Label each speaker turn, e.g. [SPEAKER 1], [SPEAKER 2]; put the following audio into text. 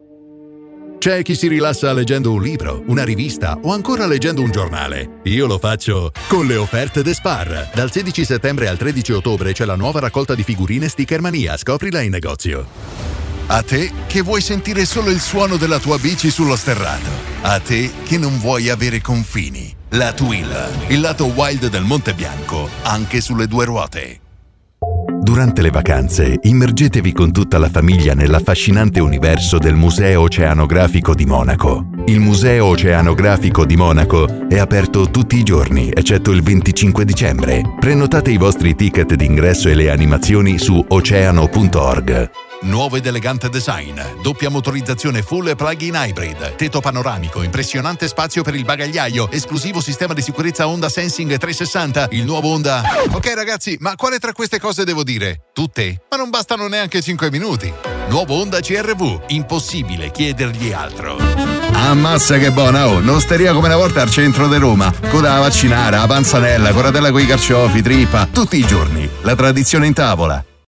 [SPEAKER 1] C'è chi si rilassa leggendo un libro, una rivista o ancora leggendo un giornale. Io lo faccio con le offerte The Spar. Dal 16 settembre al 13 ottobre c'è la nuova raccolta di figurine Stickermania. Scoprila in negozio. A te che vuoi sentire solo il suono della tua bici sullo sterrato. A te che non vuoi avere confini. La Twill, il lato wild del Monte Bianco, anche sulle due ruote.
[SPEAKER 2] Durante le vacanze, immergetevi con tutta la famiglia nell'affascinante universo del Museo Oceanografico di Monaco. Il Museo Oceanografico di Monaco è aperto tutti i giorni, eccetto il 25 dicembre. Prenotate i vostri ticket d'ingresso e le animazioni su oceano.org.
[SPEAKER 1] Nuovo ed elegante design, doppia motorizzazione full e plug-in hybrid, tetto panoramico, impressionante spazio per il bagagliaio, esclusivo sistema di sicurezza Honda Sensing 360, il nuovo Honda... Ok ragazzi, ma quale tra queste cose devo dire? Tutte? Ma non bastano neanche 5 minuti. Nuovo Honda CR-V, impossibile chiedergli altro.
[SPEAKER 3] Ammazza che buona, oh! Un'osteria come una volta al centro di Roma. Coda da vaccinare, la panzanella, coratella coi carciofi, trippa, tutti i giorni. La tradizione in tavola.